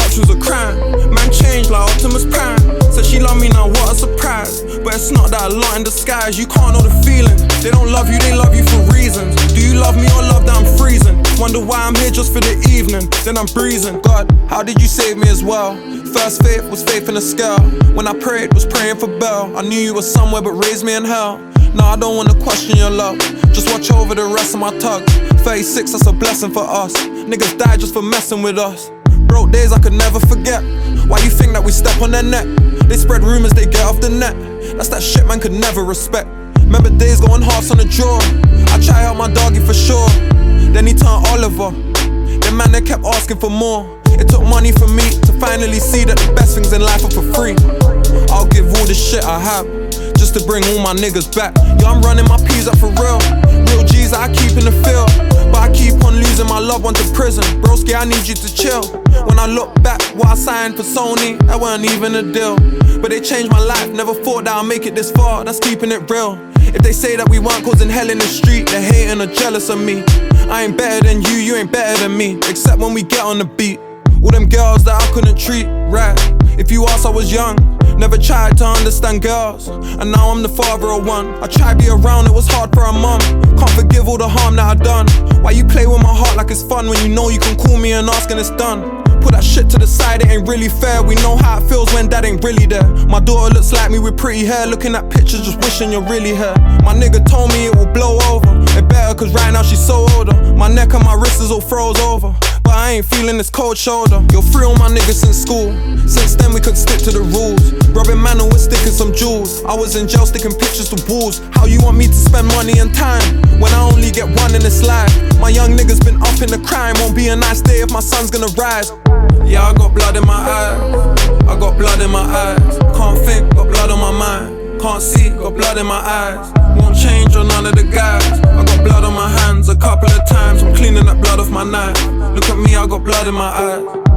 touch was a crime. Man changed like Optimus Prime. Said she love me now, what a surprise. But it's not that a lot in disguise. You can't know the feeling. They don't love you, they love you for reasons. Do you love me or love that I'm freezing? Wonder why I'm here just for the evening. Then I'm breezing. God, how did you save me as well? First faith was faith in a scale. When I prayed, was praying for Bell. I knew you were somewhere but raised me in hell. Nah, I don't wanna question your love. Just watch over the rest of my tug. 36, that's a blessing for us. Niggas died just for messing with us. Broke days I could never forget. Why you think that we step on their neck? They spread rumors, they get off the net. That's that shit man could never respect. Remember days going halves on the draw. I try out my doggy for sure. Then he turned Oliver. Then man, they kept asking for more. It took money for me to finally see that the best things in life are for free. I'll give all the shit I have just to bring all my niggas back. Yo, I'm running my P's up for real. Real G's that I keep in the field. But I keep on losing my loved one to prison. Broski, I need you to chill. When I look back, what I signed for Sony, that wasn't even a deal. But they changed my life, never thought that I'd make it this far. That's keeping it real. If they say that we weren't causing hell in the street, they're hating or jealous of me. I ain't better than you, you ain't better than me. Except when we get on the beat. All them girls that I couldn't treat right. If you ask, I was young, never tried to understand girls. And now I'm the father of one. I tried to be around, it was hard for a mum. Can't forgive all the harm that I done. Why you play with my heart like it's fun when you know you can call me and ask and it's done? Put that shit to the side, it ain't really fair. We know how it feels when dad ain't really there. My daughter looks like me with pretty hair. Looking at pictures, just wishing you're really here. My nigga told me it will blow over. It better cause right now she's so older. My neck and my wrist is all froze over. But I ain't feeling this cold shoulder. You're free on my niggas since school. Since then we could stick to the rules. Robbing man and we're sticking some jewels. I was in jail sticking pictures to walls. How you want me to spend money and time when I only get one in this life? My young niggas been up in the crime. Won't be a nice day if my son's gonna rise. Yeah, I got blood in my eyes. I got blood in my eyes. Can't think, got blood on my mind. Can't see, got blood in my eyes. Won't change on none of the guys. I got blood on my hands a couple of times. I'm cleaning that blood off my knife. Look at me, I got blood in my eyes.